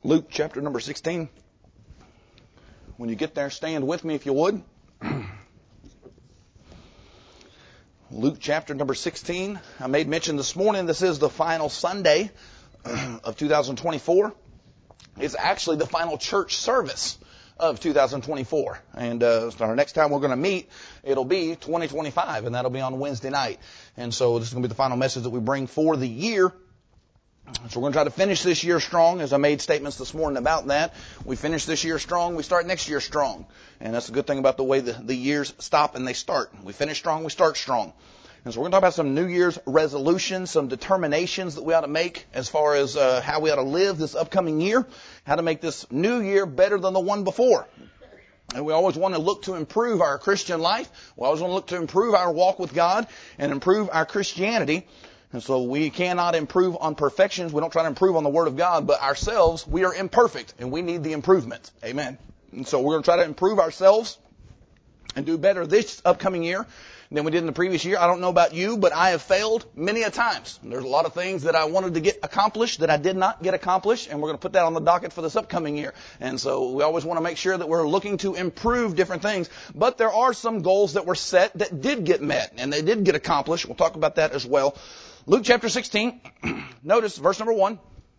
Luke chapter number 16. When you get there, stand with me if you would. Luke chapter number 16. I made mention this morning, this is the final Sunday of 2024. It's actually the final church service of 2024. And our next time we're going to meet, it'll be 2025, and that'll be on Wednesday night. And so this is going to be the final message that we bring for the year. So we're going to try to finish this year strong, as I made statements this morning about that. We finish this year strong, we start next year strong. And that's the good thing about the way the years stop and they start. We finish strong, we start strong. And so we're going to talk about some New Year's resolutions, some determinations that we ought to make as far as how we ought to live this upcoming year, how to make this new year better than the one before. And we always want to look to improve our Christian life. We always want to look to improve our walk with God and improve our Christianity. And so we cannot improve on perfections. We don't try to improve on the Word of God, but ourselves, we are imperfect, and we need the improvement. Amen. And so we're going to try to improve ourselves and do better this upcoming year than we did in the previous year. I don't know about you, but I have failed many a times. There's a lot of things that I wanted to get accomplished that I did not get accomplished, and we're going to put that on the docket for this upcoming year. And so we always want to make sure that we're looking to improve different things. But there are some goals that were set that did get met, and they did get accomplished. We'll talk about that as well. Luke chapter 16, notice verse number 1.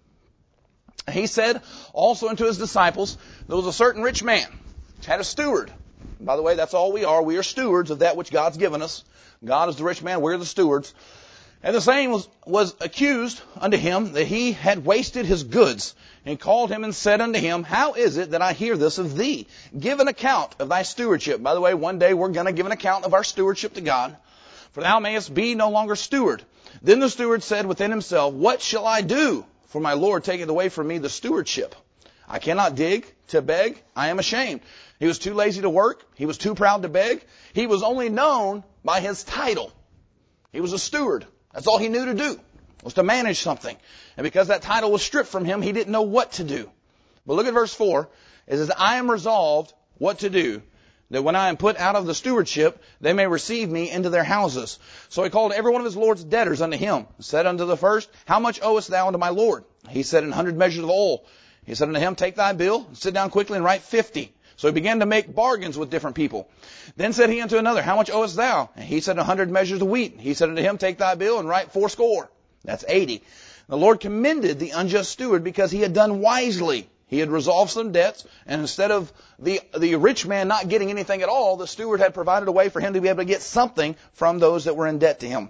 He said also unto his disciples, there was a certain rich man, had a steward. By the way, that's all we are. We are stewards of that which God's given us. God is the rich man, we're the stewards. And the same was accused unto him that he had wasted his goods, and called him and said unto him, how is it that I hear this of thee? Give an account of thy stewardship. By the way, one day we're going to give an account of our stewardship to God. For thou mayest be no longer steward. Then the steward said within himself, what shall I do? For my Lord taketh away from me the stewardship. I cannot dig to beg. I am ashamed. He was too lazy to work. He was too proud to beg. He was only known by his title. He was a steward. That's all he knew to do, was to manage something. And because that title was stripped from him, he didn't know what to do. But look at verse 4. It says, I am resolved what to do, that when I am put out of the stewardship, they may receive me into their houses. So he called every one of his Lord's debtors unto him, said unto the first, how much owest thou unto my Lord? He said, 100 measures of oil. He said unto him, take thy bill, sit down quickly and write 50. So he began to make bargains with different people. Then said he unto another, how much owest thou? And he said, 100 measures of wheat. He said unto him, take thy bill and write 80. That's 80. The Lord commended the unjust steward because he had done wisely. He had resolved some debts, and instead of the rich man not getting anything at all, the steward had provided a way for him to be able to get something from those that were in debt to him.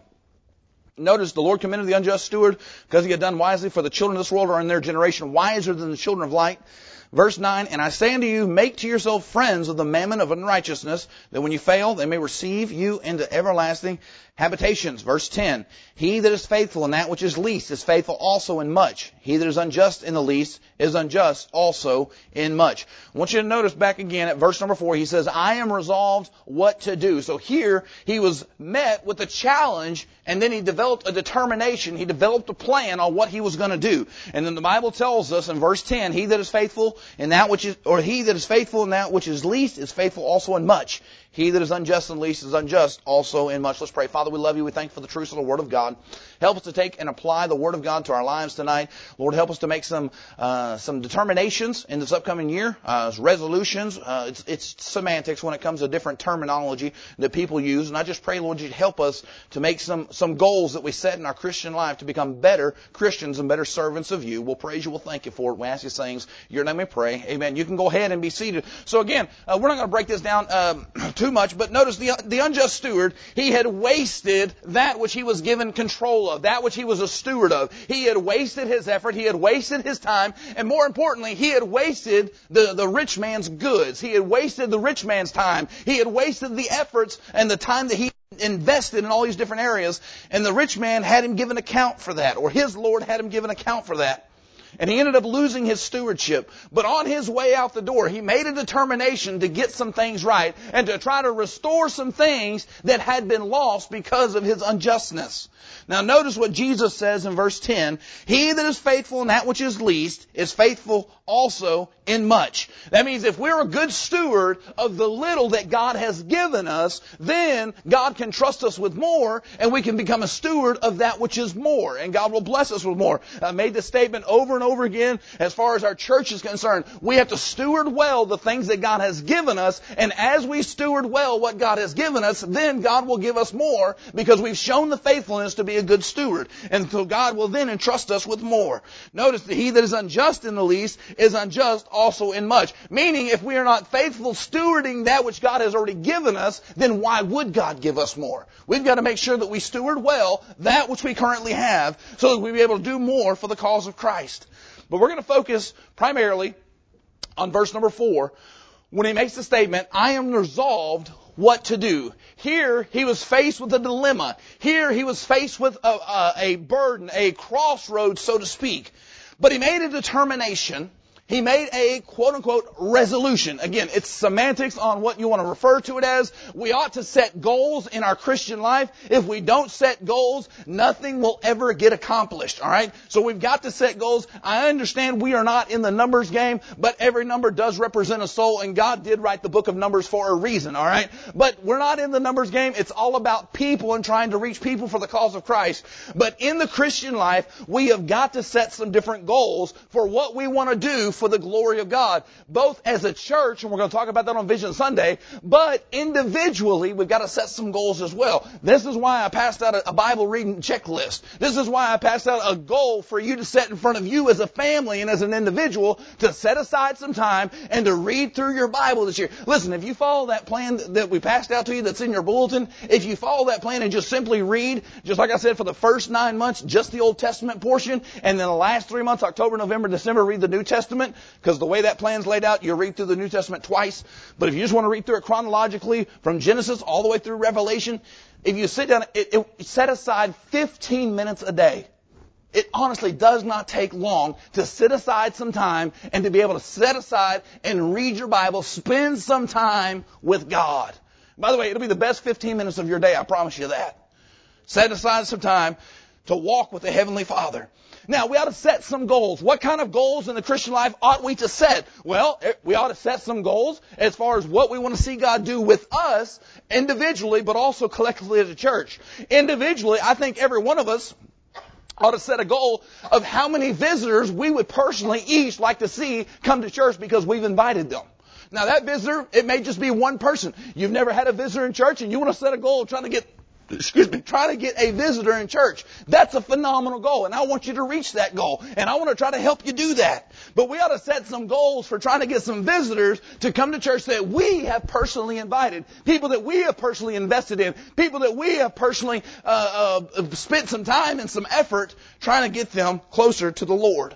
Notice the Lord commended the unjust steward because he had done wisely, for the children of this world are in their generation wiser than the children of light. Verse 9, and I say unto you, make to yourself friends of the mammon of unrighteousness, that when you fail, they may receive you into everlasting habitations. Verse 10, he that is faithful in that which is least is faithful also in much. He that is unjust in the least is unjust also in much. I want you to notice back again at verse number 4, he says, I am resolved what to do. So here he was met with a challenge, and then he developed a determination. He developed a plan on what he was going to do. And then the Bible tells us in verse 10, he that is faithful in that which is, or he that is faithful in that which is least is faithful also in much. He that is unjust in least is unjust also in much. Let's pray. Father, we love you. We thank you for the truth of the Word of God. Help us to take and apply the Word of God to our lives tonight. Lord, help us to make some determinations in this upcoming year, resolutions. It's semantics when it comes to different terminology that people use. And I just pray, Lord, you'd help us to make some goals that we set in our Christian life to become better Christians and better servants of you. We'll praise you. We'll thank you for it. We ask these things. In your name we pray. Amen. You can go ahead and be seated. So again, we're not going to break this down too much, but notice the unjust steward, he had wasted that which he was given control of, that which he was a steward of. He had wasted his effort, he had wasted his time, and more importantly, he had wasted the rich man's goods. He had wasted the rich man's time. He had wasted the efforts and the time that he invested in all these different areas, and the rich man had him give an account for that, or his Lord had him give an account for that. And he ended up losing his stewardship. But on his way out the door, he made a determination to get some things right and to try to restore some things that had been lost because of his unjustness. Now notice what Jesus says in verse 10. He that is faithful in that which is least is faithful also in much. That means if we're a good steward of the little that God has given us, then God can trust us with more, and we can become a steward of that which is more, and God will bless us with more. I made this statement over and and over again as far as our church is concerned. We have to steward well the things that God has given us. And as we steward well what God has given us, then God will give us more because we've shown the faithfulness to be a good steward. And so God will then entrust us with more. Notice that he that is unjust in the least is unjust also in much. Meaning, if we are not faithful stewarding that which God has already given us, then why would God give us more? We've got to make sure that we steward well that which we currently have so that we'll be able to do more for the cause of Christ. But we're going to focus primarily on verse number 4 when he makes the statement, I am resolved what to do. Here, he was faced with a dilemma. Here, he was faced with a burden, a crossroads, so to speak. But he made a determination. He made a quote-unquote resolution. Again, it's semantics on what you want to refer to it as. We ought to set goals in our Christian life. If we don't set goals, nothing will ever get accomplished. All right? So we've got to set goals. I understand we are not in the numbers game, but every number does represent a soul, and God did write the book of Numbers for a reason. All right? But we're not in the numbers game. It's all about people and trying to reach people for the cause of Christ. But in the Christian life, we have got to set some different goals for what we want to do for the glory of God, both as a church, and we're going to talk about that on Vision Sunday, but individually, we've got to set some goals as well. This is why I passed out a Bible reading checklist. This is why I passed out a goal for you to set in front of you as a family and as an individual to set aside some time and to read through your Bible this year. Listen, if you follow that plan that we passed out to you that's in your bulletin, if you follow that plan and just simply read, just like I said, for the first 9 months, just the Old Testament portion, and then the last 3 months, October, November, December, read the New Testament, because the way that plan's laid out, you read through the New Testament twice. But if you just want to read through it chronologically from Genesis all the way through Revelation, if you sit down, it set aside 15 minutes a day. It honestly does not take long to sit aside some time and to be able to set aside and read your Bible, spend some time with God. By the way, it'll be the best 15 minutes of your day, I promise you that. Set aside some time to walk with the Heavenly Father. Now, we ought to set some goals. What kind of goals in the Christian life ought we to set? Well, we ought to set some goals as far as what we want to see God do with us individually, but also collectively as a church. Individually, I think every one of us ought to set a goal of how many visitors we would personally each like to see come to church because we've invited them. Now, that visitor, it may just be one person. You've never had a visitor in church and you want to set a goal of trying to get a visitor in church. That's a phenomenal goal, and I want you to reach that goal, and I want to try to help you do that. But we ought to set some goals for trying to get some visitors to come to church that we have personally invited, people that we have personally invested in, people that we have personally spent some time and some effort trying to get them closer to the Lord.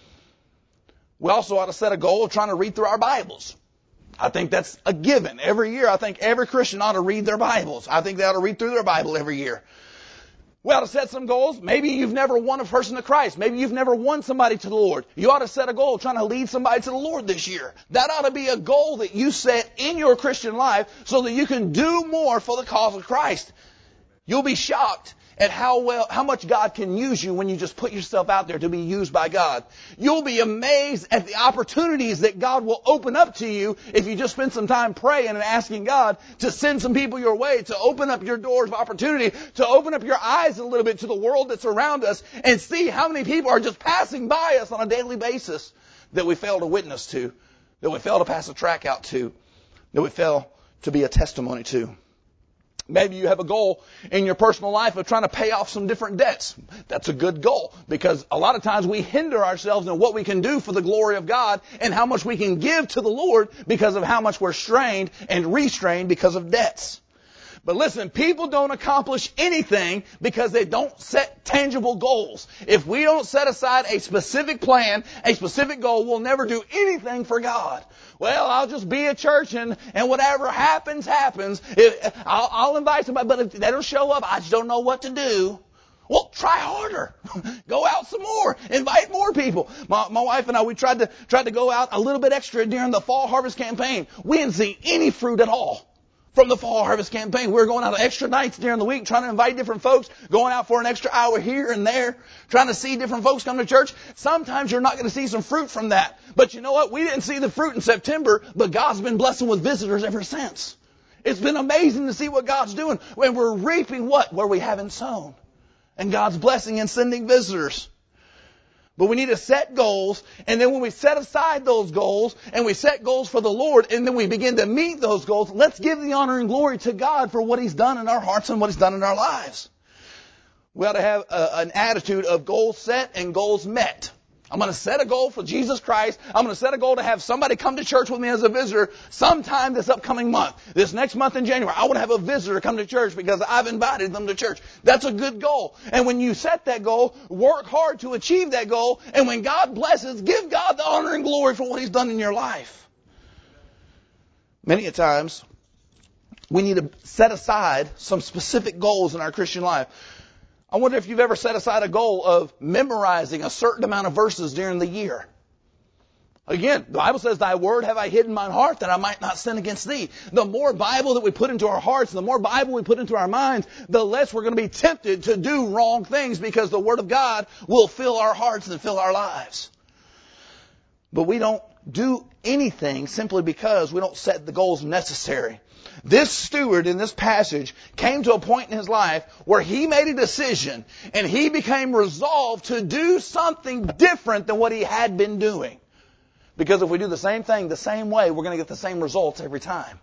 We also ought to set a goal of trying to read through our Bibles. I think that's a given. Every year, I think every Christian ought to read their Bibles. I think they ought to read through their Bible every year. We ought to set some goals. Maybe you've never won a person to Christ. Maybe you've never won somebody to the Lord. You ought to set a goal trying to lead somebody to the Lord this year. That ought to be a goal that you set in your Christian life so that you can do more for the cause of Christ. You'll be shocked at how much God can use you when you just put yourself out there to be used by God. You'll be amazed at the opportunities that God will open up to you if you just spend some time praying and asking God to send some people your way, to open up your doors of opportunity, to open up your eyes a little bit to the world that's around us and see how many people are just passing by us on a daily basis that we fail to witness to, that we fail to pass a tract out to, that we fail to be a testimony to. Maybe you have a goal in your personal life of trying to pay off some different debts. That's a good goal because a lot of times we hinder ourselves in what we can do for the glory of God and how much we can give to the Lord because of how much we're strained and restrained because of debts. But listen, people don't accomplish anything because they don't set tangible goals. If we don't set aside a specific plan, a specific goal, we'll never do anything for God. Well, I'll just be at church and whatever happens, happens. I'll invite somebody, but if they don't show up, I just don't know what to do. Well, try harder. Go out some more. Invite more people. My wife and I, we tried to go out a little bit extra during the fall harvest campaign. We didn't see any fruit at all from the fall harvest campaign. We were going out extra nights during the week, trying to invite different folks, going out for an extra hour here and there, trying to see different folks come to church. Sometimes you're not going to see some fruit from that. But you know what? We didn't see the fruit in September, but God's been blessing with visitors ever since. It's been amazing to see what God's doing when we're reaping what? Where we haven't sown. And God's blessing and sending visitors. But we need to set goals, and then when we set aside those goals, and we set goals for the Lord, and then we begin to meet those goals, let's give the honor and glory to God for what He's done in our hearts and what He's done in our lives. We ought to have an attitude of goals set and goals met. I'm going to set a goal for Jesus Christ. I'm going to set a goal to have somebody come to church with me as a visitor sometime this upcoming month. This next month in January, I want to have a visitor come to church because I've invited them to church. That's a good goal. And when you set that goal, work hard to achieve that goal. And when God blesses, give God the honor and glory for what He's done in your life. Many a times, we need to set aside some specific goals in our Christian life. I wonder if you've ever set aside a goal of memorizing a certain amount of verses during the year. Again, the Bible says, Thy word have I hid in mine heart that I might not sin against Thee. The more Bible that we put into our hearts, the more Bible we put into our minds, the less we're going to be tempted to do wrong things because the Word of God will fill our hearts and fill our lives. But we don't do anything simply because we don't set the goals necessary. This steward in this passage came to a point in his life where he made a decision and he became resolved to do something different than what he had been doing. Because if we do the same thing the same way, we're going to get the same results every time.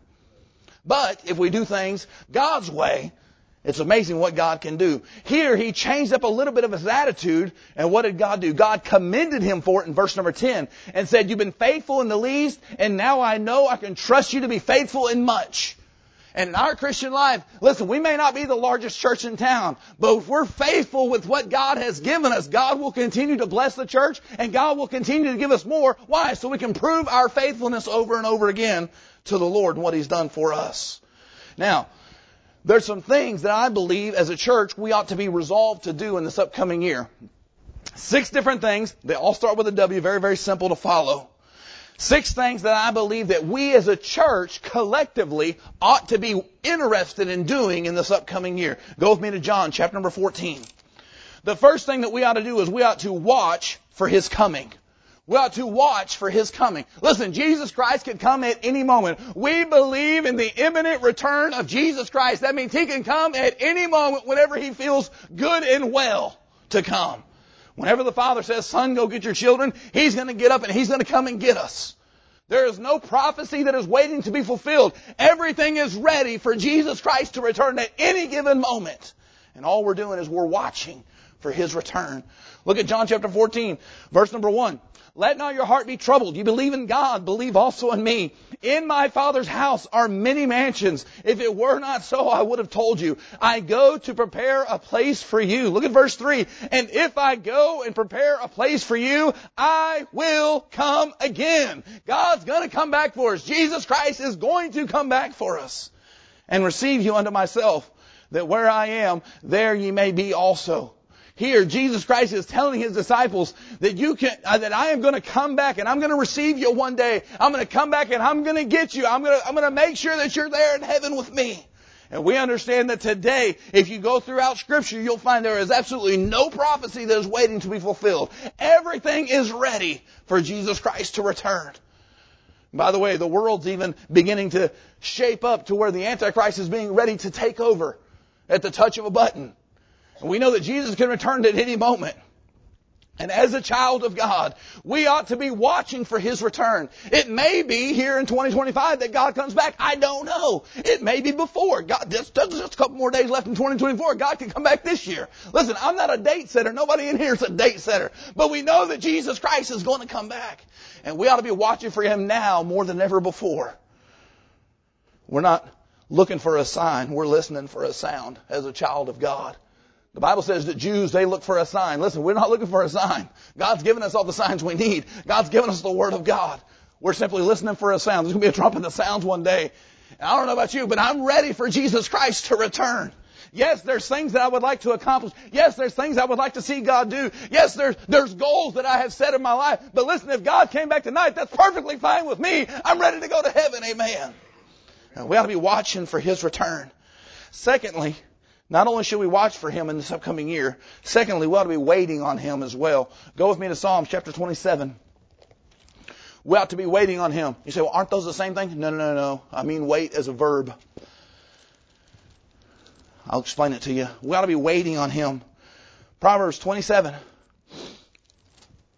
But if we do things God's way, it's amazing what God can do. Here, he changed up a little bit of his attitude. And what did God do? God commended him for it in verse number 10 and said, You've been faithful in the least, and now I know I can trust you to be faithful in much. And in our Christian life, listen, we may not be the largest church in town, but if we're faithful with what God has given us, God will continue to bless the church, and God will continue to give us more. Why? So we can prove our faithfulness over and over again to the Lord and what He's done for us. Now, there's some things that I believe as a church we ought to be resolved to do in this upcoming year. 6 different things. They all start with a W. Very, very simple to follow. 6 things that I believe that we as a church collectively ought to be interested in doing in this upcoming year. Go with me to John chapter number 14. The first thing that we ought to do is we ought to watch for His coming. We ought to watch for His coming. Listen, Jesus Christ can come at any moment. We believe in the imminent return of Jesus Christ. That means He can come at any moment whenever He feels good and well to come. Whenever the Father says, Son, go get your children, He's going to get up and He's going to come and get us. There is no prophecy that is waiting to be fulfilled. Everything is ready for Jesus Christ to return at any given moment. And all we're doing is we're watching for His return. Look at John chapter 14, verse number 1. Let not your heart be troubled. You believe in God, believe also in me. In my Father's house are many mansions. If it were not so, I would have told you. I go to prepare a place for you. Look at verse 3. And if I go and prepare a place for you, I will come again. God's going to come back for us. Jesus Christ is going to come back for us. And receive you unto myself, that where I am, there ye may be also. Here, Jesus Christ is telling His disciples that that I am going to come back and I'm going to receive you one day. I'm going to come back and I'm going to get you. I'm going to make sure that you're there in heaven with me. And we understand that today, if you go throughout Scripture, you'll find there is absolutely no prophecy that is waiting to be fulfilled. Everything is ready for Jesus Christ to return. By the way, the world's even beginning to shape up to where the Antichrist is being ready to take over at the touch of a button. And we know that Jesus can return at any moment. And as a child of God, we ought to be watching for His return. It may be here in 2025 that God comes back. I don't know. It may be before. God, just a couple more days left in 2024. God can come back this year. Listen, I'm not a date setter. Nobody in here is a date setter. But we know that Jesus Christ is going to come back. And we ought to be watching for Him now more than ever before. We're not looking for a sign. We're listening for a sound as a child of God. The Bible says that Jews, they look for a sign. Listen, we're not looking for a sign. God's given us all the signs we need. God's given us the Word of God. We're simply listening for a sound. There's going to be a trumpet that sounds one day. And I don't know about you, but I'm ready for Jesus Christ to return. Yes, there's things that I would like to accomplish. Yes, there's things I would like to see God do. Yes, there's goals that I have set in my life. But listen, if God came back tonight, that's perfectly fine with me. I'm ready to go to heaven. Amen. And we ought to be watching for His return. Secondly, not only should we watch for Him in this upcoming year, secondly, we ought to be waiting on Him as well. Go with me to Psalms chapter 27. We ought to be waiting on Him. You say, well, aren't those the same thing? No. I mean wait as a verb. I'll explain it to you. We ought to be waiting on Him. Proverbs 27.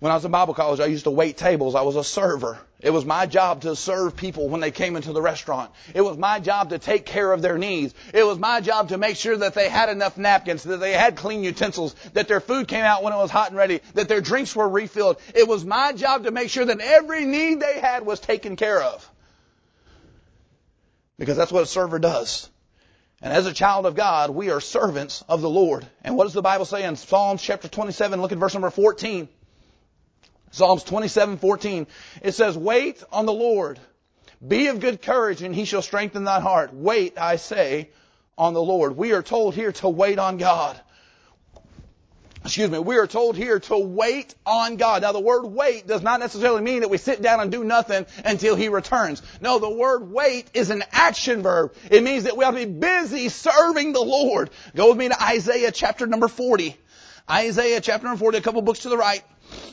When I was in Bible college, I used to wait tables. I was a server. It was my job to serve people when they came into the restaurant. It was my job to take care of their needs. It was my job to make sure that they had enough napkins, that they had clean utensils, that their food came out when it was hot and ready, that their drinks were refilled. It was my job to make sure that every need they had was taken care of. Because that's what a server does. And as a child of God, we are servants of the Lord. And what does the Bible say in Psalms chapter 27? Look at verse number 14. Psalms 27:14. It says, wait on the Lord. Be of good courage, and he shall strengthen thy heart. Wait, I say, on the Lord. We are told here to wait on God. We are told here to wait on God. Now, the word wait does not necessarily mean that we sit down and do nothing until he returns. No, the word wait is an action verb. It means that we have to be busy serving the Lord. Go with me to Isaiah chapter number 40. Isaiah chapter number 40, a couple books to the right.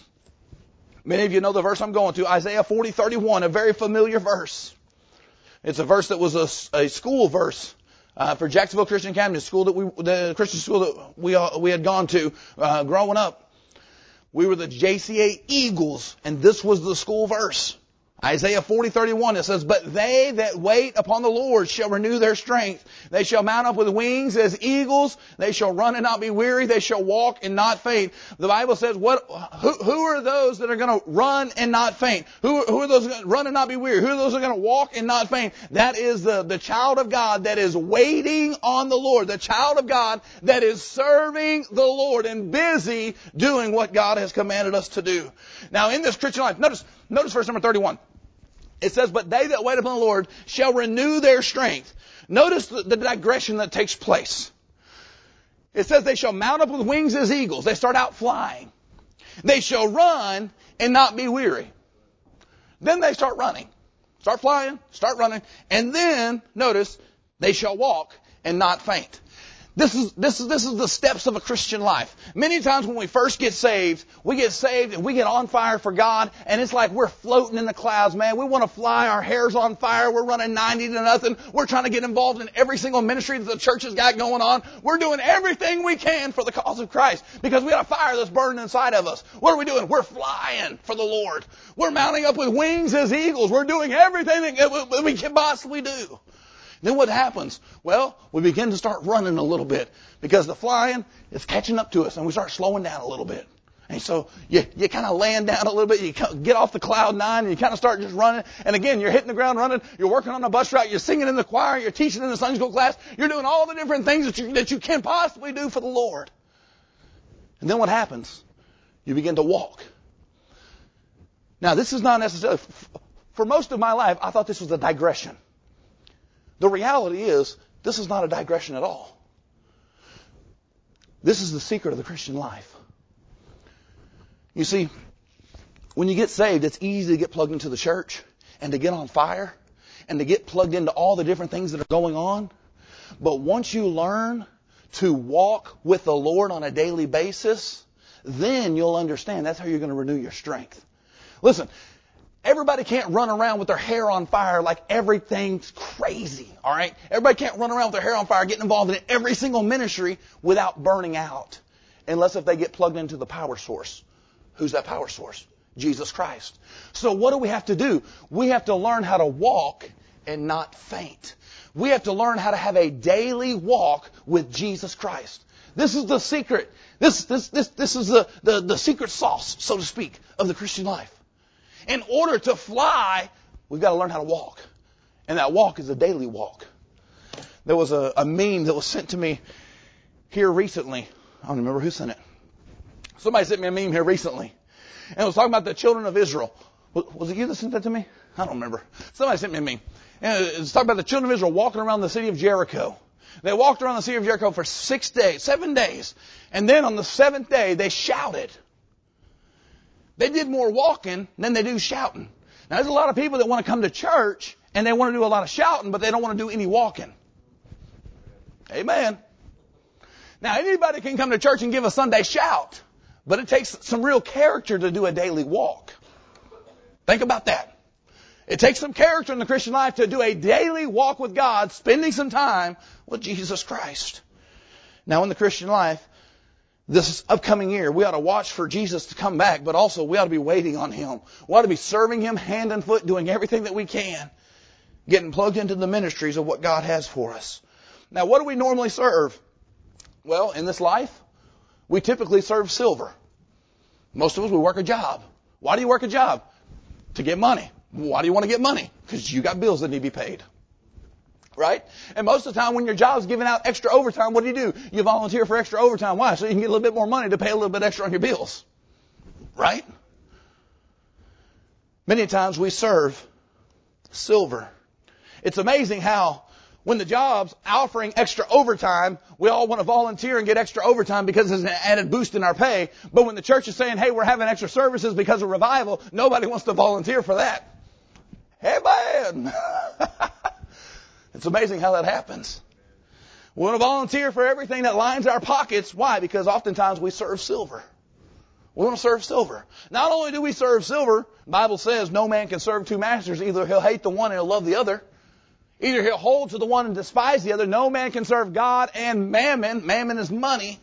Many of you know the verse I'm going to. Isaiah 40:31, a very familiar verse. It's a verse that was a school verse for Jacksonville Christian Academy, the Christian school that we had gone to growing up. We were the JCA Eagles, and this was the school verse. Isaiah 40:31, it says, but they that wait upon the Lord shall renew their strength. They shall mount up with wings as eagles. They shall run and not be weary. They shall walk and not faint. The Bible says, who are those that are going to run and not faint? Who are those going to run and not be weary? Who are those that are going to walk and not faint? That is the child of God that is waiting on the Lord. The child of God that is serving the Lord and busy doing what God has commanded us to do. Now, in this Christian life, notice verse number 31. It says, but they that wait upon the Lord shall renew their strength. Notice the digression that takes place. It says they shall mount up with wings as eagles. They start out flying. They shall run and not be weary. Then they start running. Start flying, start running. And then, notice, they shall walk and not faint. This is the steps of a Christian life. Many times when we first get saved and we get on fire for God, and it's like we're floating in the clouds, man. We want to fly, our hair's on fire, we're running 90 to nothing. We're trying to get involved in every single ministry that the church has got going on. We're doing everything we can for the cause of Christ because we got a fire that's burning inside of us. What are we doing? We're flying for the Lord. We're mounting up with wings as eagles. We're doing everything that we can possibly do. Then what happens? Well, we begin to start running a little bit because the flying is catching up to us and we start slowing down a little bit. And so you kind of land down a little bit, you get off the cloud nine and you kind of start just running. And again, you're hitting the ground running, you're working on a bus route, you're singing in the choir, you're teaching in the Sunday school class, you're doing all the different things that you can possibly do for the Lord. And then what happens? You begin to walk. Now, this is not necessarily, for most of my life, I thought this was a digression. The reality is, this is not a digression at all. This is the secret of the Christian life. You see, when you get saved, it's easy to get plugged into the church and to get on fire and to get plugged into all the different things that are going on. But once you learn to walk with the Lord on a daily basis, then you'll understand that's how you're going to renew your strength. Listen, everybody can't run around with their hair on fire like everything's crazy, all right? Everybody can't run around with their hair on fire, getting involved in every single ministry without burning out, unless if they get plugged into the power source. Who's that power source? Jesus Christ. So what do we have to do? We have to learn how to walk and not faint. We have to learn how to have a daily walk with Jesus Christ. This is the secret. This is the secret sauce, so to speak, of the Christian life. In order to fly, we've got to learn how to walk. And that walk is a daily walk. There was a meme that was sent to me here recently. I don't remember who sent it. Somebody sent me a meme here recently. And it was talking about the children of Israel. Was it you that sent that to me? I don't remember. Somebody sent me a meme. And it was talking about the children of Israel walking around the city of Jericho. They walked around the city of Jericho for 7 days. And then on the 7th day, they shouted. They did more walking than they do shouting. Now, there's a lot of people that want to come to church and they want to do a lot of shouting, but they don't want to do any walking. Amen. Now, anybody can come to church and give a Sunday shout, but it takes some real character to do a daily walk. Think about that. It takes some character in the Christian life to do a daily walk with God, spending some time with Jesus Christ. Now, in the Christian life, this upcoming year, we ought to watch for Jesus to come back, but also we ought to be waiting on Him. We ought to be serving Him hand and foot, doing everything that we can, getting plugged into the ministries of what God has for us. Now, what do we normally serve? Well, in this life, we typically serve silver. Most of us, we work a job. Why do you work a job? To get money. Why do you want to get money? Because you got bills that need to be paid. Right? And most of the time when your job is giving out extra overtime, what do? You volunteer for extra overtime. Why? So you can get a little bit more money to pay a little bit extra on your bills. Right? Many times we serve silver. It's amazing how when the job's offering extra overtime, we all want to volunteer and get extra overtime because it's an added boost in our pay. But when the church is saying, hey, we're having extra services because of revival, nobody wants to volunteer for that. Hey, man! It's amazing how that happens. We want to volunteer for everything that lines our pockets. Why? Because oftentimes we serve silver. We want to serve silver. Not only do we serve silver, the Bible says no man can serve two masters. Either he'll hate the one and he'll love the other. Either he'll hold to the one and despise the other. No man can serve God and mammon. Mammon is money.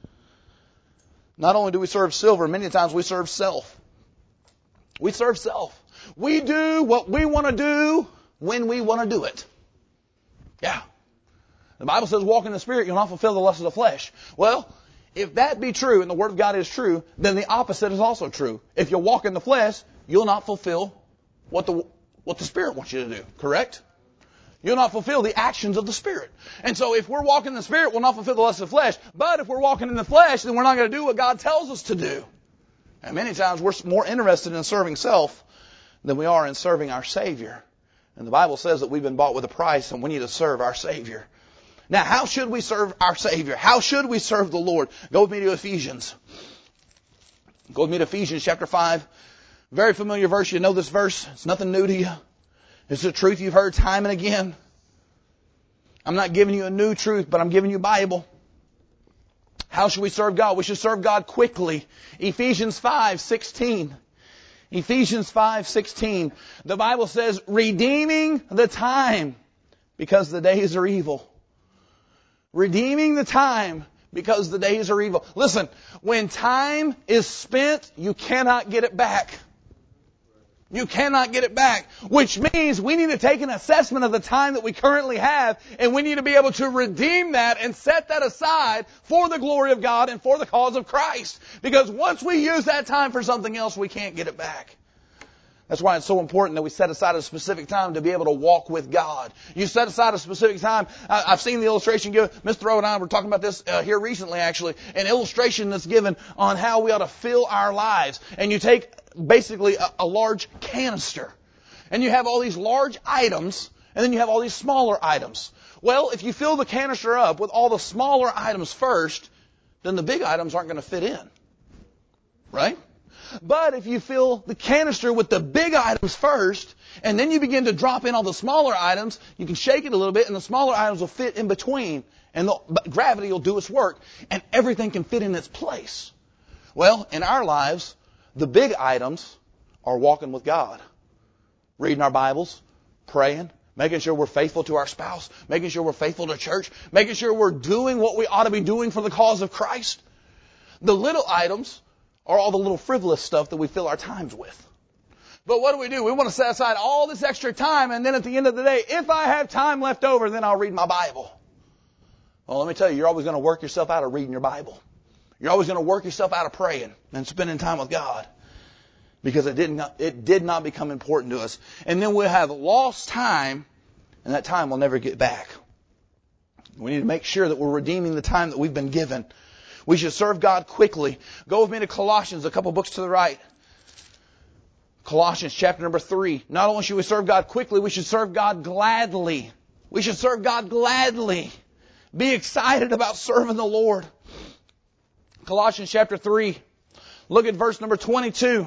Not only do we serve silver, many times we serve self. We serve self. We do what we want to do when we want to do it. Yeah. The Bible says walk in the Spirit, you'll not fulfill the lust of the flesh. Well, if that be true and the Word of God is true, then the opposite is also true. If you walk in the flesh, you'll not fulfill what the Spirit wants you to do. Correct? You'll not fulfill the actions of the Spirit. And so if we're walking in the Spirit, we'll not fulfill the lust of the flesh. But if we're walking in the flesh, then we're not going to do what God tells us to do. And many times we're more interested in serving self than we are in serving our Savior. And the Bible says that we've been bought with a price and we need to serve our Savior. Now, how should we serve our Savior? How should we serve the Lord? Go with me to Ephesians. Go with me to Ephesians chapter 5. Very familiar verse. You know this verse. It's nothing new to you. It's the truth you've heard time and again. I'm not giving you a new truth, but I'm giving you Bible. How should we serve God? We should serve God quickly. Ephesians 5:16. Ephesians 5:16. The Bible says, redeeming the time because the days are evil. Redeeming the time because the days are evil. Listen, when time is spent, you cannot get it back. You cannot get it back, which means we need to take an assessment of the time that we currently have, and we need to be able to redeem that and set that aside for the glory of God and for the cause of Christ. Because once we use that time for something else, we can't get it back. That's why it's so important that we set aside a specific time to be able to walk with God. You set aside a specific time. I've seen the illustration given. Mr. Rowe and I were talking about this here recently, actually. An illustration that's given on how we ought to fill our lives. And you take basically a large canister. And you have all these large items. And then you have all these smaller items. Well, if you fill the canister up with all the smaller items first, then the big items aren't going to fit in. Right? But if you fill the canister with the big items first, and then you begin to drop in all the smaller items, you can shake it a little bit, and the smaller items will fit in between, and gravity will do its work, and everything can fit in its place. Well, in our lives, the big items are walking with God, reading our Bibles, praying, making sure we're faithful to our spouse, making sure we're faithful to church, making sure we're doing what we ought to be doing for the cause of Christ. The little items are all the little frivolous stuff that we fill our times with. But what do? We want to set aside all this extra time, and then at the end of the day, if I have time left over, then I'll read my Bible. Well, let me tell you, you're always going to work yourself out of reading your Bible. You're always going to work yourself out of praying and spending time with God. Because it did not become important to us. And then we'll have lost time, and that time will never get back. We need to make sure that we're redeeming the time that we've been given. We should serve God quickly. Go with me to Colossians, a couple books to the right. Colossians chapter number 3. Not only should we serve God quickly, we should serve God gladly. We should serve God gladly. Be excited about serving the Lord. Colossians chapter 3. Look at verse number 22.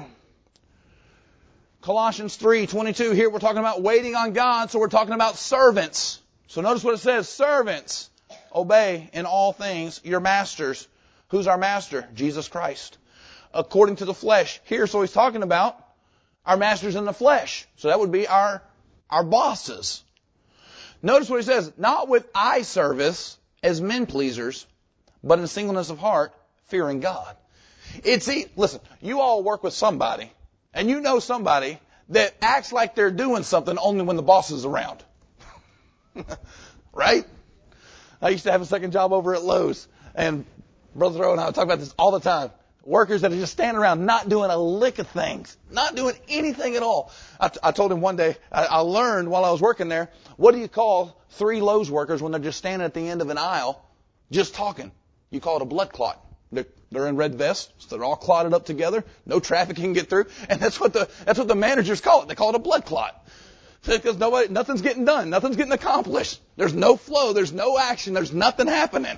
Colossians 3:22. Here we're talking about waiting on God, so we're talking about servants. So notice what it says. Servants, obey in all things your masters. Who's our master? Jesus Christ. According to the flesh. Here, so he's talking about our masters in the flesh. So that would be our bosses. Notice what he says. Not with eye service as men pleasers, but in singleness of heart fearing God. Listen, you all work with somebody, and you know somebody that acts like they're doing something only when the boss is around. Right? I used to have a second job over at Lowe's, and Brother Thoreau and I would talk about this all the time. Workers that are just standing around not doing a lick of things, not doing anything at all. I told him one day, I learned while I was working there, what do you call 3 Lowe's workers when they're just standing at the end of an aisle just talking? You call it a blood clot. They're in red vests, so they're all clotted up together. No traffic can get through, and that's what the managers call it. They call it a blood clot because nothing's getting done, nothing's getting accomplished. There's no flow, there's no action, there's nothing happening.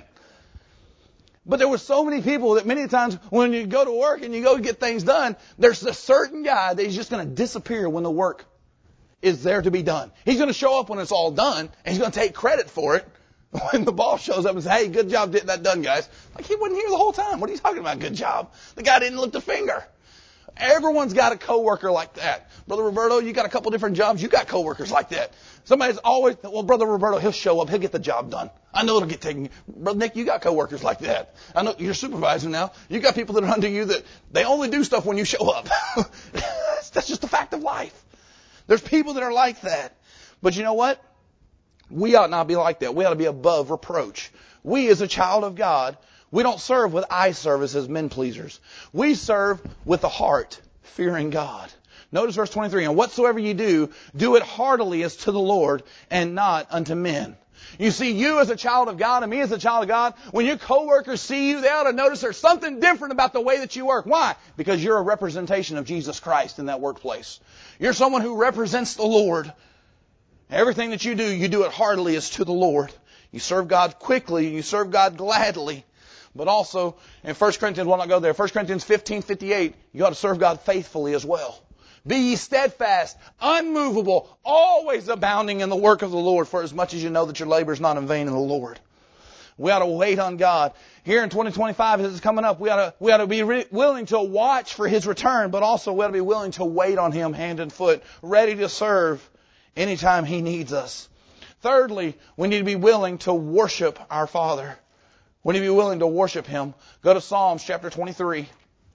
But there were so many people that many times when you go to work and you go get things done, there's a certain guy that he's just going to disappear when the work is there to be done. He's going to show up when it's all done, and he's going to take credit for it when the boss shows up and says, hey, good job getting that done, guys. Like, he wasn't here the whole time. What are you talking about, good job? The guy didn't lift a finger. Everyone's got a coworker like that. Brother Roberto, you got a couple different jobs. You got coworkers like that. Somebody's always, well, Brother Roberto, he'll show up. He'll get the job done. I know it'll get taken. Brother Nick, you got coworkers like that. I know you're supervising now. You got people that are under you that they only do stuff when you show up. That's just the fact of life. There's people that are like that. But you know what? We ought not be like that. We ought to be above reproach. We as a child of God, we don't serve with eye service as men pleasers. We serve with the heart, fearing God. Notice verse 23, and whatsoever you do, do it heartily as to the Lord and not unto men. You see, you as a child of God and me as a child of God, when your coworkers see you, they ought to notice there's something different about the way that you work. Why? Because you're a representation of Jesus Christ in that workplace. You're someone who represents the Lord. Everything that you do it heartily as to the Lord. You serve God quickly, you serve God gladly. But also, in 1 Corinthians, we'll not go there, 1 Corinthians 15:58, you ought to serve God faithfully as well. Be ye steadfast, unmovable, always abounding in the work of the Lord, for as much as you know that your labor is not in vain in the Lord. We ought to wait on God. Here in 2025, as it's coming up, we ought to be willing to watch for His return, but also we ought to be willing to wait on Him hand and foot, ready to serve anytime He needs us. Thirdly, we need to be willing to worship our Father. We need to be willing to worship Him. Go to Psalms chapter 23.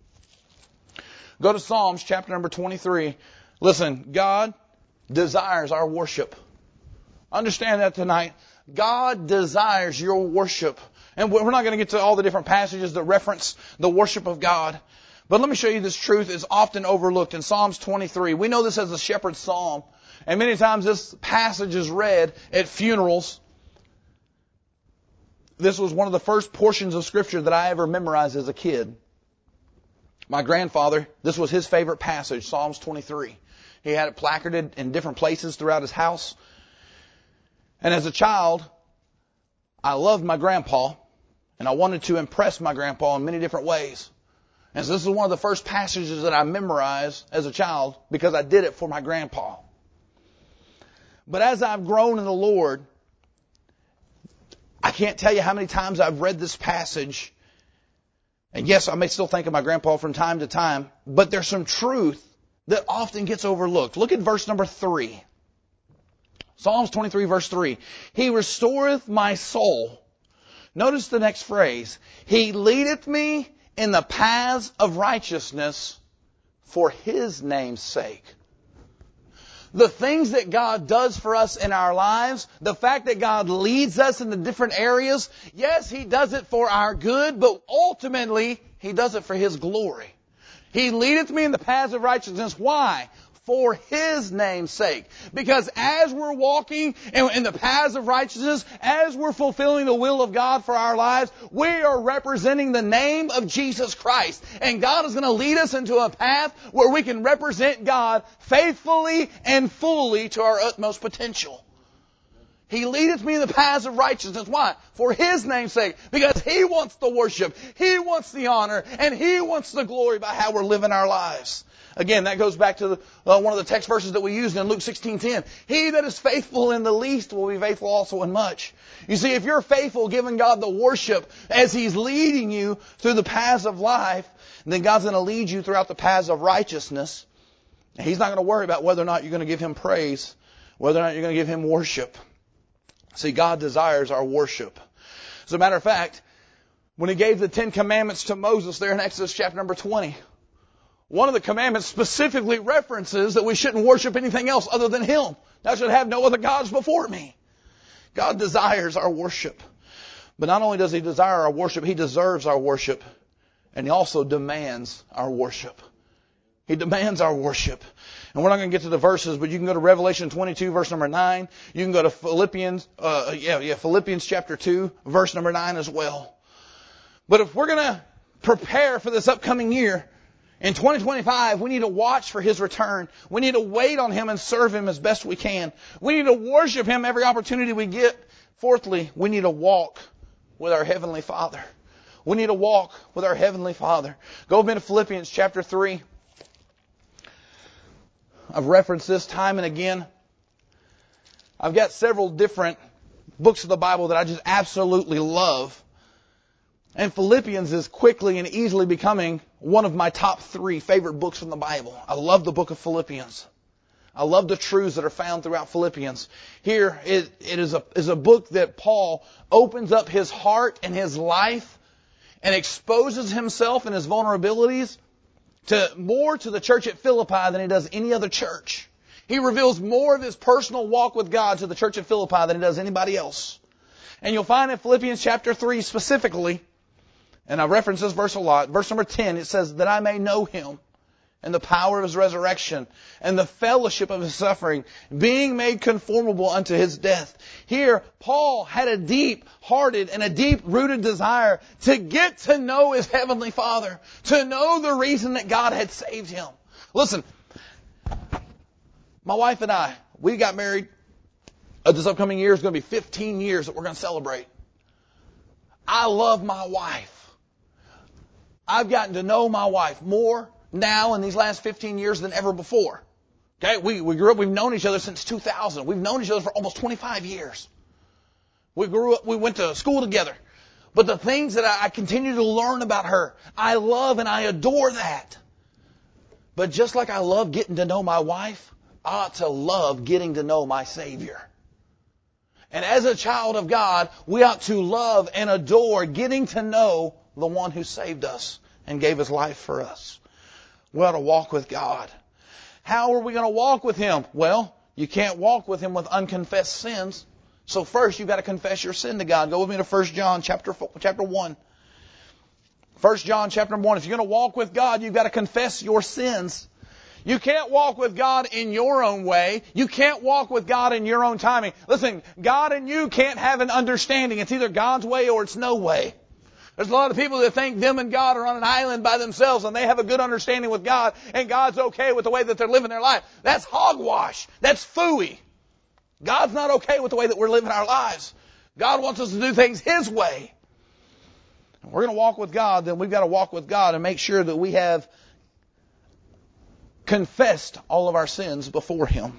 Go to Psalms chapter number 23. Listen, God desires our worship. Understand that tonight. God desires your worship. And we're not going to get to all the different passages that reference the worship of God. But let me show you this truth is often overlooked in Psalms 23. We know this as a shepherd's psalm. And many times this passage is read at funerals. This was one of the first portions of Scripture that I ever memorized as a kid. My grandfather, this was his favorite passage, Psalms 23. He had it placarded in different places throughout his house. And as a child, I loved my grandpa, and I wanted to impress my grandpa in many different ways. And so this is one of the first passages that I memorized as a child because I did it for my grandpa. But as I've grown in the Lord, I can't tell you how many times I've read this passage. And yes, I may still think of my grandpa from time to time, but there's some truth that often gets overlooked. Look at verse number 3. Psalms 23 verse 3. He restoreth my soul. Notice the next phrase. He leadeth me in the paths of righteousness for His name's sake. The things that God does for us in our lives, the fact that God leads us in the different areas, yes, He does it for our good, but ultimately, He does it for His glory. He leadeth me in the paths of righteousness. Why? For His name's sake. Because as we're walking in the paths of righteousness, as we're fulfilling the will of God for our lives, we are representing the name of Jesus Christ. And God is going to lead us into a path where we can represent God faithfully and fully to our utmost potential. He leadeth me in the paths of righteousness. Why? For His name's sake. Because He wants the worship, He wants the honor, and He wants the glory by how we're living our lives. Again, that goes back to one of the text verses that we used in Luke 16:10. He that is faithful in the least will be faithful also in much. You see, if you're faithful giving God the worship as He's leading you through the paths of life, then God's going to lead you throughout the paths of righteousness. And He's not going to worry about whether or not you're going to give Him praise, whether or not you're going to give Him worship. See, God desires our worship. As a matter of fact, When He gave the 10 Commandments to Moses there in Exodus chapter number 20, one of the commandments specifically references that we shouldn't worship anything else other than Him. Thou shalt have no other gods before me. God desires our worship. But not only does He desire our worship, He deserves our worship. And He also demands our worship. He demands our worship. And we're not going to get to the verses, but you can go to Revelation 22, verse number 9. You can go to Philippians chapter 2, verse number 9 as well. But if we're going to prepare for this upcoming year, in 2025, we need to watch for His return. We need to wait on Him and serve Him as best we can. We need to worship Him every opportunity we get. Fourthly, we need to walk with our Heavenly Father. We need to walk with our Heavenly Father. Go over to Philippians chapter 3. I've referenced this time and again. I've got several different books of the Bible that I just absolutely love. And Philippians is quickly and easily becoming one of my top 3 favorite books from the Bible. I love the book of Philippians. I love the truths that are found throughout Philippians. Here it is a book that Paul opens up his heart and his life and exposes himself and his vulnerabilities more to the church at Philippi than he does any other church. He reveals more of his personal walk with God to the church at Philippi than he does anybody else. And you'll find in Philippians chapter 3 specifically, and I reference this verse a lot, verse number 10, it says, that I may know Him and the power of His resurrection and the fellowship of His suffering, being made conformable unto His death. Here, Paul had a deep-hearted and a deep-rooted desire to get to know his Heavenly Father, to know the reason that God had saved him. Listen, my wife and I, we got married. This upcoming year is going to be 15 years that we're going to celebrate. I love my wife. I've gotten to know my wife more now in these last 15 years than ever before. Okay, we grew up, we've known each other since 2000. We've known each other for almost 25 years. We grew up, we went to school together. But the things that I continue to learn about her, I love and I adore that. But just like I love getting to know my wife, I ought to love getting to know my Savior. And as a child of God, we ought to love and adore getting to know the one who saved us and gave His life for us. We ought to walk with God. How are we going to walk with Him? Well, you can't walk with Him with unconfessed sins. So first, you've got to confess your sin to God. Go with me to 1 John chapter 1. 1 John chapter 1. If you're going to walk with God, you've got to confess your sins. You can't walk with God in your own way. You can't walk with God in your own timing. Listen, God and you can't have an understanding. It's either God's way or it's no way. There's a lot of people that think them and God are on an island by themselves and they have a good understanding with God and God's okay with the way that they're living their life. That's hogwash. That's phooey. God's not okay with the way that we're living our lives. God wants us to do things His way. If we're going to walk with God, then we've got to walk with God and make sure that we have confessed all of our sins before Him.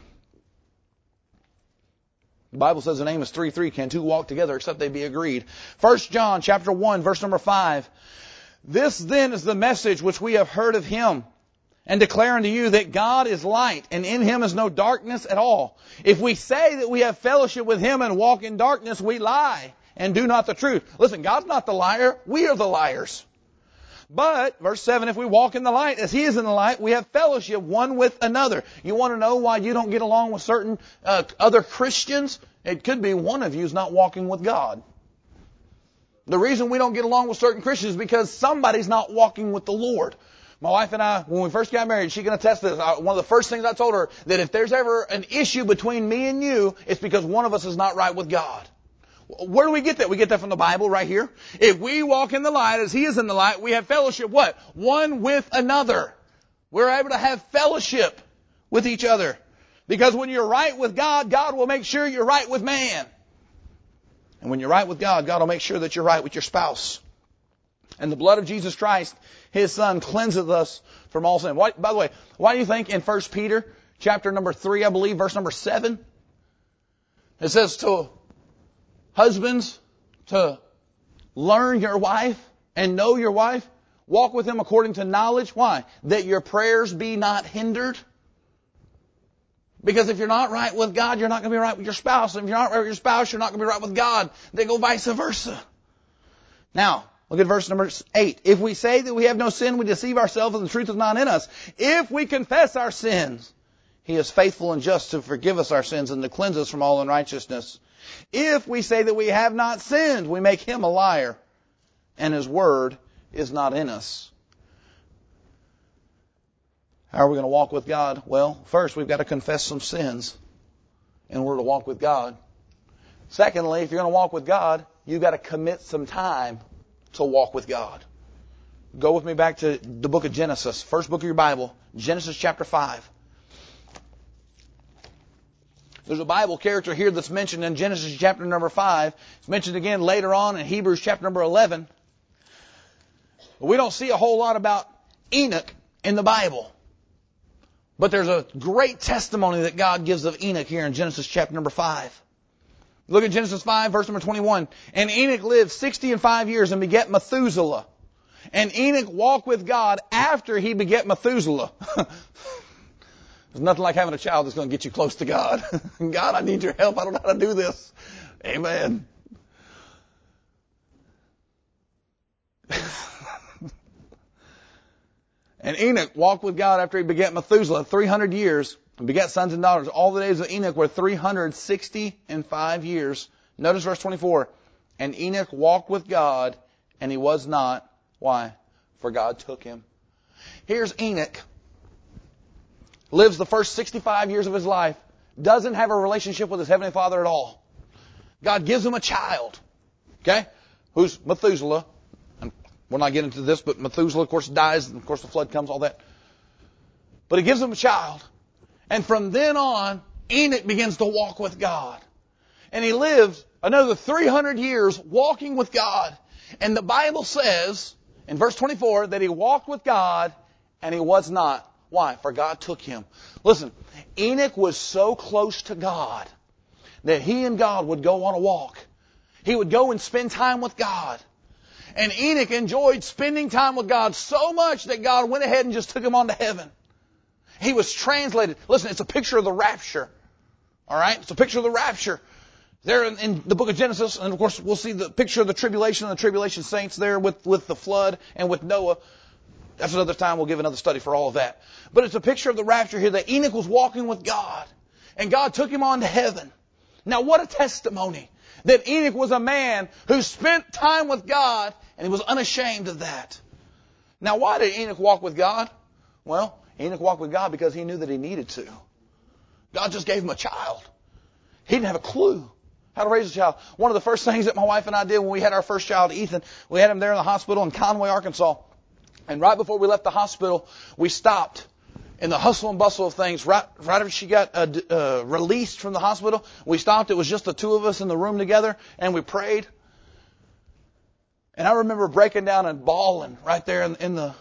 The Bible says in Amos 3:3, can two walk together except they be agreed? 1 John chapter 1, verse number 5. This then is the message which we have heard of Him, and declare unto you that God is light, and in Him is no darkness at all. If we say that we have fellowship with Him and walk in darkness, we lie and do not the truth. Listen, God's not the liar. We are the liars. But, verse 7, if we walk in the light as He is in the light, we have fellowship one with another. You want to know why you don't get along with certain other Christians? It could be one of you is not walking with God. The reason we don't get along with certain Christians is because somebody's not walking with the Lord. My wife and I, when we first got married, she can attest to this. One of the first things I told her, that if there's ever an issue between me and you, it's because one of us is not right with God. Where do we get that? We get that from the Bible right here. If we walk in the light as He is in the light, we have fellowship what? One with another. We're able to have fellowship with each other. Because when you're right with God, God will make sure you're right with man. And when you're right with God, God will make sure that you're right with your spouse. And the blood of Jesus Christ, His Son, cleanseth us from all sin. By the way, why do you think in 1 Peter chapter number 3, I believe, verse number 7, it says to husbands to learn your wife and know your wife, walk with Him according to knowledge. Why? That your prayers be not hindered. Because if you're not right with God, you're not going to be right with your spouse. And if you're not right with your spouse, you're not going to be right with God. They go vice versa. Now, Look at verse number 8. If we say that we have no sin, we deceive ourselves and the truth is not in us. If we confess our sins, He is faithful and just to forgive us our sins and to cleanse us from all unrighteousness. If we say that we have not sinned, we make Him a liar, and His word is not in us. How are we going to walk with God? Well, first we've got to confess some sins in order to walk with God. Secondly, if you're going to walk with God, you've got to commit some time to walk with God. Go with me back to the book of Genesis, first book of your Bible, Genesis chapter 5. There's a Bible character here that's mentioned in Genesis chapter number 5. It's mentioned again later on in Hebrews chapter number 11. We don't see a whole lot about Enoch in the Bible. But there's a great testimony that God gives of Enoch here in Genesis chapter number 5. Look at Genesis 5, verse number 21. And Enoch lived 65 years and begat Methuselah. And Enoch walked with God after he begat Methuselah. There's nothing like having a child that's going to get you close to God. God, I need your help. I don't know how to do this. Amen. And Enoch walked with God after he begat Methuselah 300 years and begat sons and daughters. All the days of Enoch were 365 years. Notice verse 24. And Enoch walked with God and he was not. Why? For God took him. Here's Enoch. Lives the first 65 years of his life. Doesn't have a relationship with his Heavenly Father at all. God gives him a child. Okay? Who's Methuselah. We're not getting into this, but Methuselah, of course, dies. And of course, the flood comes, all that. But He gives him a child. And from then on, Enoch begins to walk with God. And he lived another 300 years walking with God. And the Bible says, in verse 24, that he walked with God and he was not. Why? For God took him. Listen, Enoch was so close to God that he and God would go on a walk. He would go and spend time with God. And Enoch enjoyed spending time with God so much that God went ahead and just took him on to heaven. He was translated. Listen, it's a picture of the rapture. All right? It's a picture of the rapture. There in the book of Genesis, and of course we'll see the picture of the tribulation and the tribulation saints there with the flood and with Noah. That's another time. We'll give another study for all of that. But it's a picture of the rapture here that Enoch was walking with God. And God took him on to heaven. Now what a testimony that Enoch was a man who spent time with God and he was unashamed of that. Now why did Enoch walk with God? Well, Enoch walked with God because he knew that he needed to. God just gave him a child. He didn't have a clue how to raise a child. One of the first things that my wife and I did when we had our first child, Ethan, we had him there in the hospital in Conway, Arkansas. And right before we left the hospital, we stopped in the hustle and bustle of things. Right after she got released from the hospital, we stopped. It was just the two of us in the room together, and we prayed. And I remember breaking down and bawling right there in the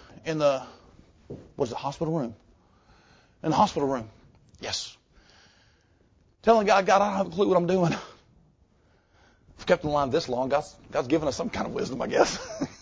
what is it, hospital room? In the hospital room. Yes. Telling God, I don't have a clue what I'm doing. I've kept in line this long. God's given us some kind of wisdom, I guess.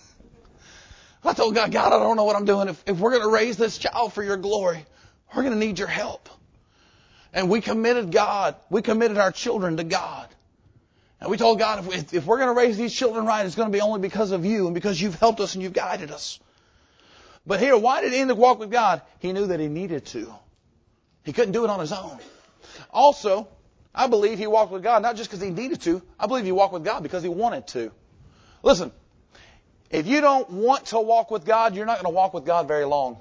I told God, I don't know what I'm doing. If we're going to raise this child for your glory, we're going to need your help. And we committed our children to God. And we told God, if we're going to raise these children right, it's going to be only because of you and because you've helped us and you've guided us. But here, why did Enoch walk with God? He knew that he needed to. He couldn't do it on his own. Also, I believe he walked with God not just because he needed to. I believe he walked with God because he wanted to. Listen, if you don't want to walk with God, you're not going to walk with God very long.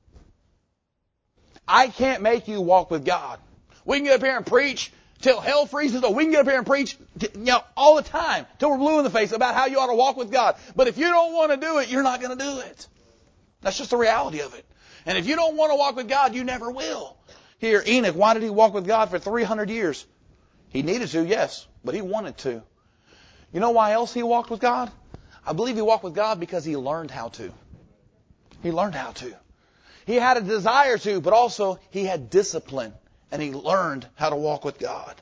I can't make you walk with God. We can get up here and preach till hell freezes over. We can get up here and preach all the time till we're blue in the face about how you ought to walk with God. But if you don't want to do it, you're not going to do it. That's just the reality of it. And if you don't want to walk with God, you never will. Here, Enoch, why did he walk with God for 300 years? He needed to, yes, but he wanted to. You know why else he walked with God? I believe he walked with God because he learned how to. He learned how to. He had a desire to, but also he had discipline, and he learned how to walk with God.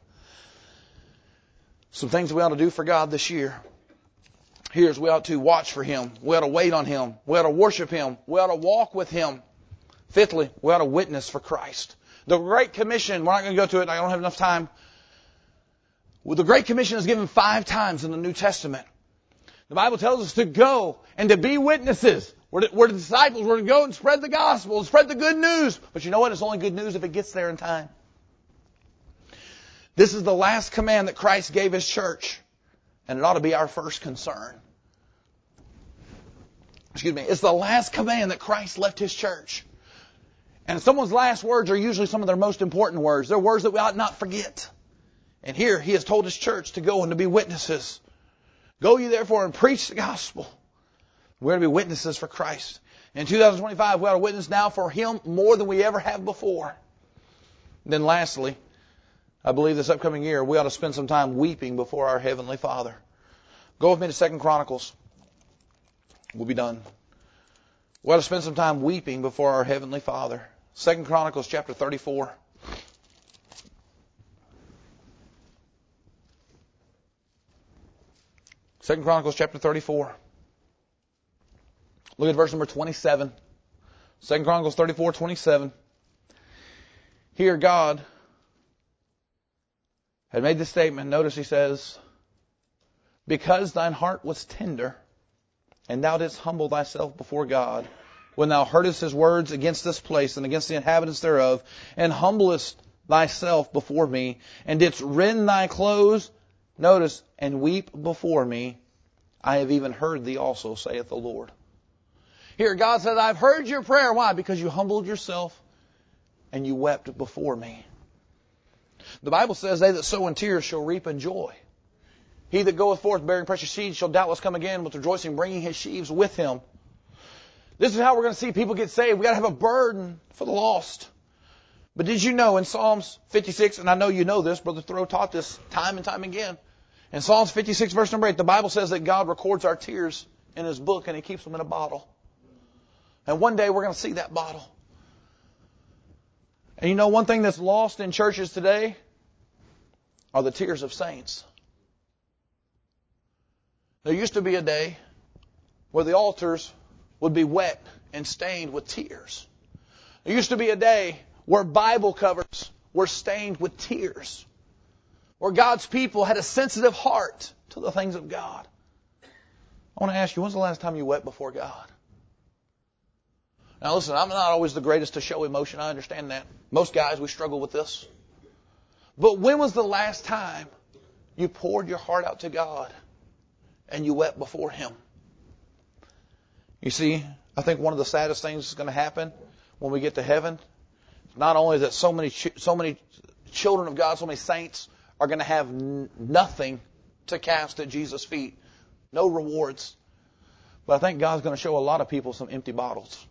Some things we ought to do for God this year. Here's, we ought to watch for Him. We ought to wait on Him. We ought to worship Him. We ought to walk with Him. Fifthly, we ought to witness for Christ. The Great Commission, we're not going to go to it, I don't have enough time. Well, the Great Commission is given 5 times in the New Testament. The Bible tells us to go and to be witnesses. We're the disciples. We're to go and spread the gospel, spread the good news. But you know what? It's only good news if it gets there in time. This is the last command that Christ gave His church. And it ought to be our first concern. Excuse me. It's the last command that Christ left His church. And someone's last words are usually some of their most important words. They're words that we ought not forget. And here He has told His church to go and to be witnesses. Go ye therefore and preach the gospel. We're to be witnesses for Christ. In 2025, we ought to witness now for Him more than we ever have before. And then lastly, I believe this upcoming year, we ought to spend some time weeping before our Heavenly Father. Go with me to 2 Chronicles. We'll be done. We ought to spend some time weeping before our Heavenly Father. 2 Chronicles chapter 34. Second Chronicles chapter 34. Look at verse number 27. 2 Chronicles 34:27. Here God had made this statement. Notice He says, because thine heart was tender, and thou didst humble thyself before God, when thou heardest His words against this place and against the inhabitants thereof, and humblest thyself before me, and didst rend thy clothes, notice, and weep before me, I have even heard thee also, saith the Lord. Here God says, I've heard your prayer. Why? Because you humbled yourself and you wept before me. The Bible says, they that sow in tears shall reap in joy. He that goeth forth bearing precious seed shall doubtless come again with rejoicing, bringing his sheaves with him. This is how we're going to see people get saved. We've got to have a burden for the lost. But did you know in Psalms 56, and I know you know this, Brother Thoreau taught this time and time again. In Psalms 56 verse number 8, the Bible says that God records our tears in His book and He keeps them in a bottle. And one day we're going to see that bottle. And you know one thing that's lost in churches today are the tears of saints. There used to be a day where the altars would be wet and stained with tears. There used to be a day where Bible covers were stained with tears. Where God's people had a sensitive heart to the things of God. I want to ask you, when's the last time you wept before God? Now listen, I'm not always the greatest to show emotion. I understand that. Most guys, we struggle with this. But when was the last time you poured your heart out to God and you wept before Him? You see, I think one of the saddest things that's going to happen when we get to heaven, not only is that so many children of God, so many saints, are going to have nothing to cast at Jesus' feet. No rewards. But I think God's going to show a lot of people some empty bottles.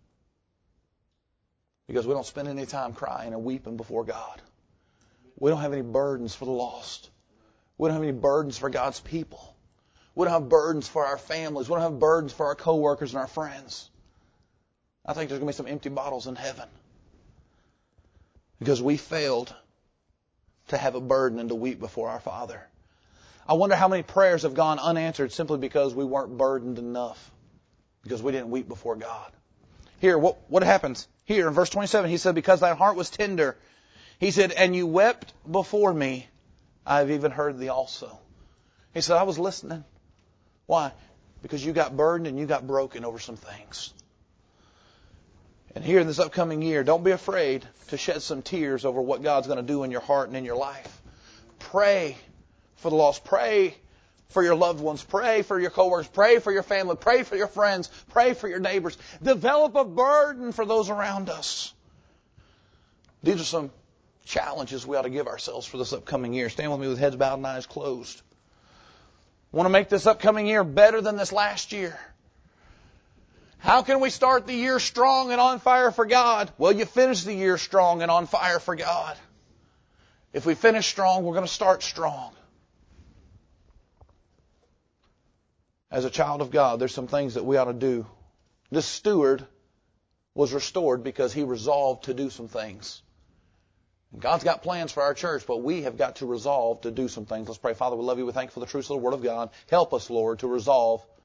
Because we don't spend any time crying and weeping before God. We don't have any burdens for the lost. We don't have any burdens for God's people. We don't have burdens for our families. We don't have burdens for our coworkers and our friends. I think there's going to be some empty bottles in heaven. Because we failed to have a burden and to weep before our Father. I wonder how many prayers have gone unanswered simply because we weren't burdened enough. Because we didn't weep before God. Here, what happens? Here in verse 27, He said, because thy heart was tender. He said, and you wept before me. I have even heard thee also. He said, I was listening. Why? Because you got burdened and you got broken over some things. And here in this upcoming year, don't be afraid to shed some tears over what God's going to do in your heart and in your life. Pray for the lost. Pray for your loved ones. Pray for your coworkers. Pray for your family. Pray for your friends. Pray for your neighbors. Develop a burden for those around us. These are some challenges we ought to give ourselves for this upcoming year. Stand with me with heads bowed and eyes closed. I want to make this upcoming year better than this last year. How can we start the year strong and on fire for God? Well, you finish the year strong and on fire for God. If we finish strong, we're going to start strong. As a child of God, there's some things that we ought to do. This steward was restored because he resolved to do some things. God's got plans for our church, but we have got to resolve to do some things. Let's pray. Father, we love you. We thank you for the truth of the Word of God. Help us, Lord, to resolve